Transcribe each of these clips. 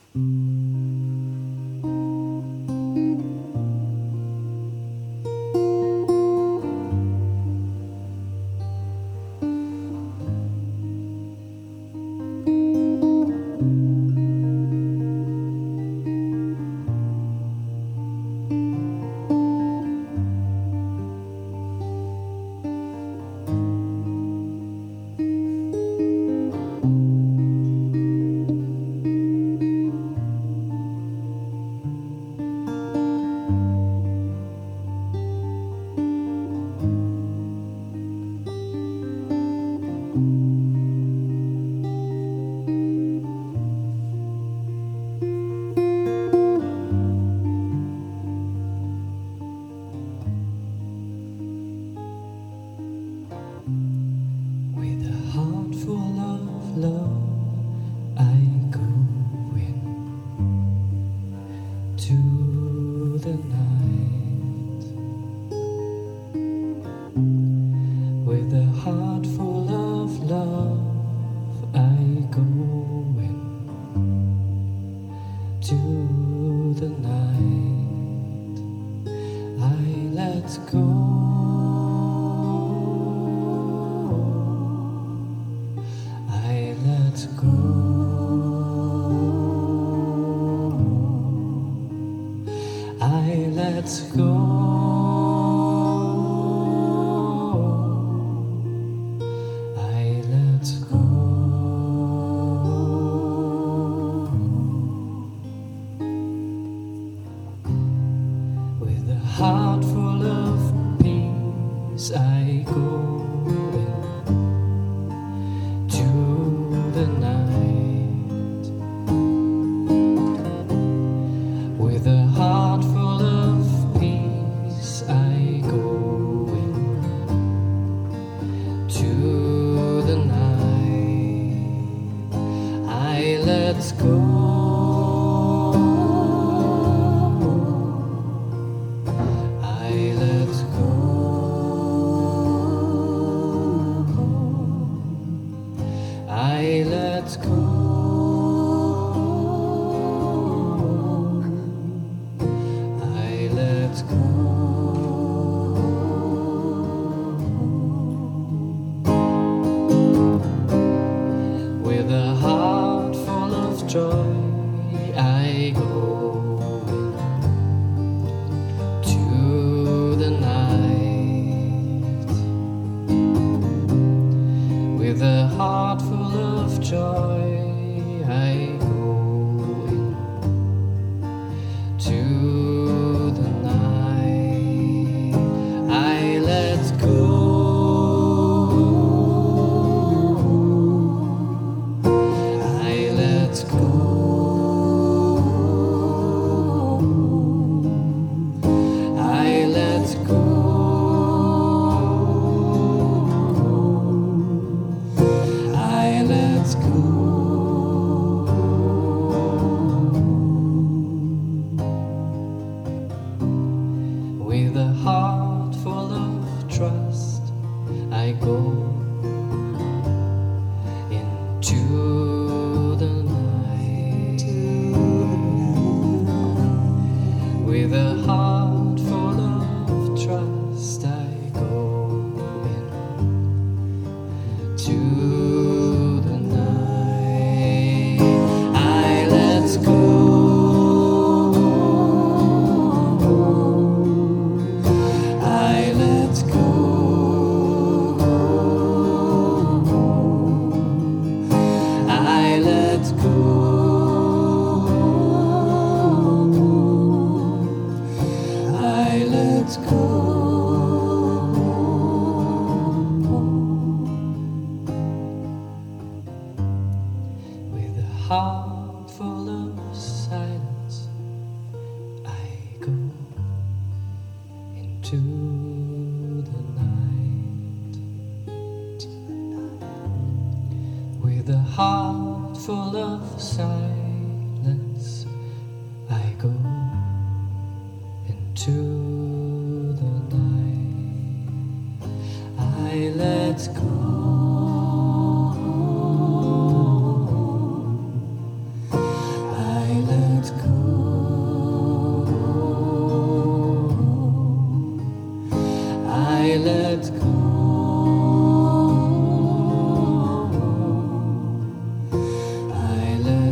With a heart full of love, I go into the night. With a heart full of love, I go into the night. I let go. I let go. I let go. I let go. With a heart full of peace, I go the night. With a heart full of peace, I go into the night. I let go. I let go. I let go. I let go. With a heart full of joy, I go to the night. With a heart full of joy, I go to the night. I let go. I let go. I let go. I let go. With a heart full of trust, I go into the night. With a heart full of trust, I go into the night. I let go. I let go. I let go. I let go. With a heart full of silence, I go into the night. With a heart full of silence, I go into the night. I let go. I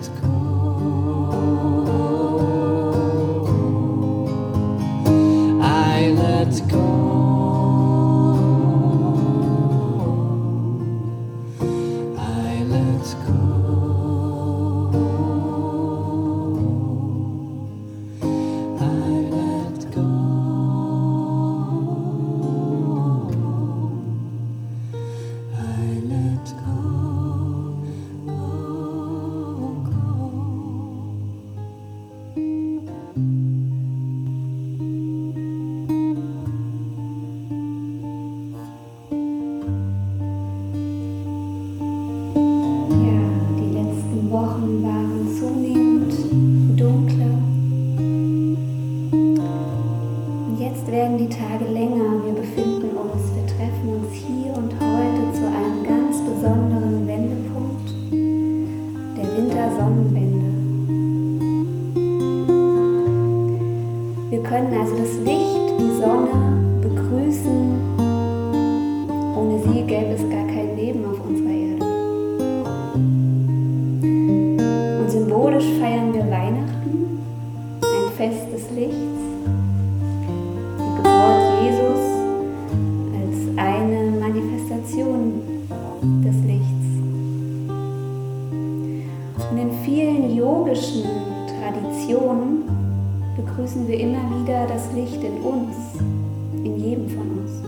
begrüßen wir immer wieder das Licht in uns, in jedem von uns.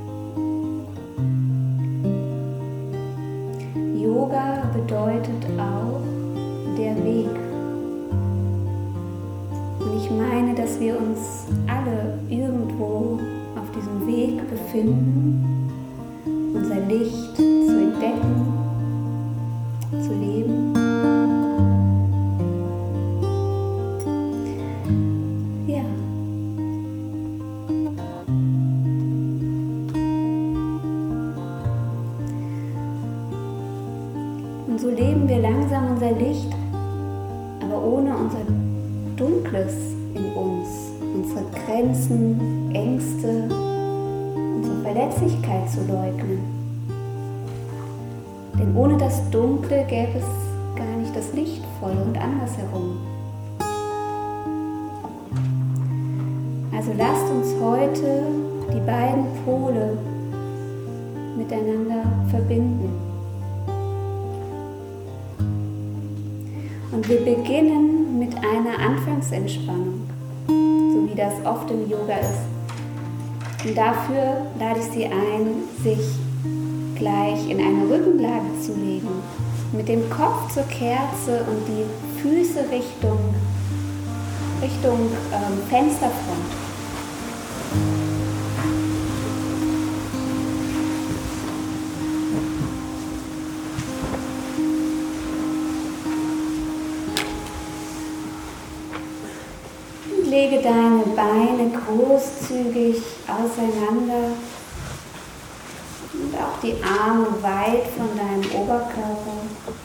Yoga bedeutet auch der Weg. Und ich meine, dass wir uns alle irgendwo auf diesem Weg befinden, unser Licht zu entdecken, zu leben. Ja. Und so leben wir langsam unser Licht, aber ohne unser Dunkles in uns, unsere Grenzen, Ängste, unsere Verletzlichkeit zu leugnen. Denn ohne das Dunkle gäbe es gar nicht das Lichtvolle und andersherum. Also lasst uns heute die beiden Pole miteinander verbinden. Und wir beginnen mit einer Anfangsentspannung, so wie das oft im Yoga ist. Und dafür lade ich Sie ein, sich gleich in eine Rückenlage zu legen, mit dem Kopf zur Kerze und die Füße Richtung Fensterfront. Lege deine Beine großzügig auseinander und auch die Arme weit von deinem Oberkörper.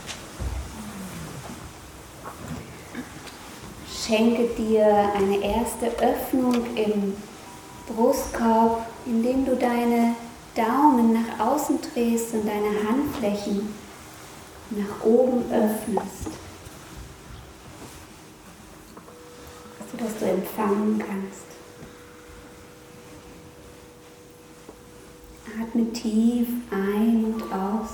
Schenke dir eine erste Öffnung im Brustkorb, indem du deine Daumen nach außen drehst und deine Handflächen nach oben öffnest, sodass du empfangen kannst. Atme tief ein und aus.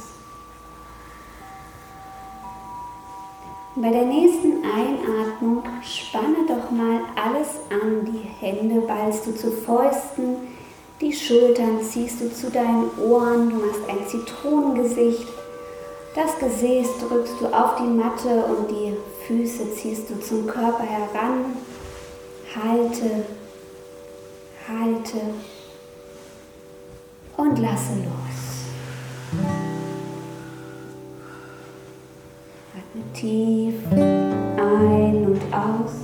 Und bei der nächsten Einatmung spanne doch mal alles an. Die Hände ballst du zu Fäusten, die Schultern ziehst du zu deinen Ohren, du machst ein Zitronengesicht. Das Gesäß drückst du auf die Matte und die Füße ziehst du zum Körper heran. Halte, halte und lasse los. Atme tief ein und aus.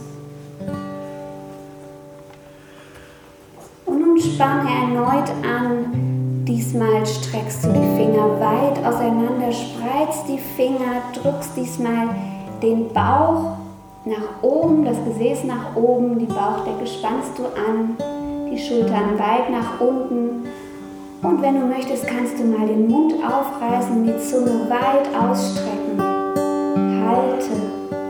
Und nun spanne erneut an. Diesmal streckst du die Finger weit auseinander, spreizt die Finger, drückst diesmal den Bauch nach oben, das Gesäß nach oben, die Bauchdecke spannst du an, die Schultern weit nach unten. Und wenn du möchtest, kannst du mal den Mund aufreißen, die Zunge weit ausstrecken. Halte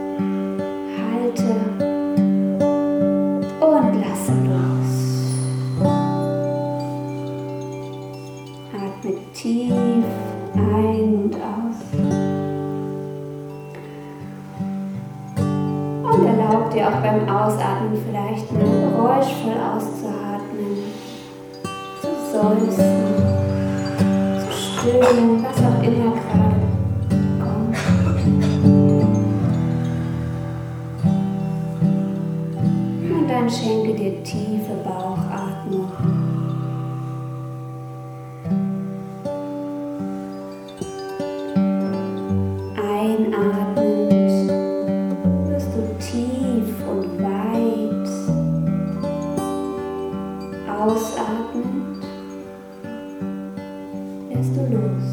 erlaub dir auch beim Ausatmen vielleicht mal geräuschvoll auszuatmen, zu seufzen, zu stöhnen, was auch immer gerade kommt. Und dann schenke dir tiefe Bauchatmung. Einatmend wirst du tief und weit. Ausatmend lässt du los.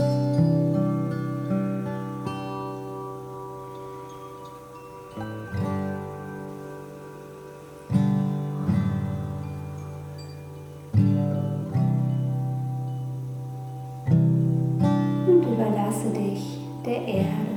Und überlasse dich der Erde.